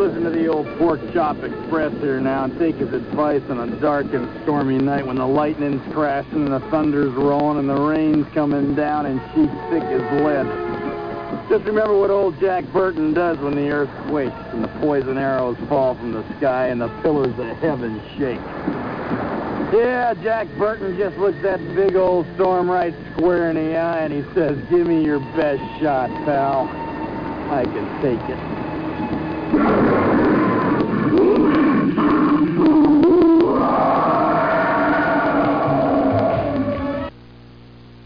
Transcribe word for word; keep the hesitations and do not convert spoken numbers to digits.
listen to the old Pork Chop Express here now and take his advice on a dark and stormy night when the lightning's crashing and the thunder's rolling and the rain's coming down and she's thick as lead. Just remember what old Jack Burton does when the earth quakes and the poison arrows fall from the sky and the pillars of heaven shake. Yeah, Jack Burton just looks that big old storm right square in the eye and he says, give me your best shot, pal. I can take it.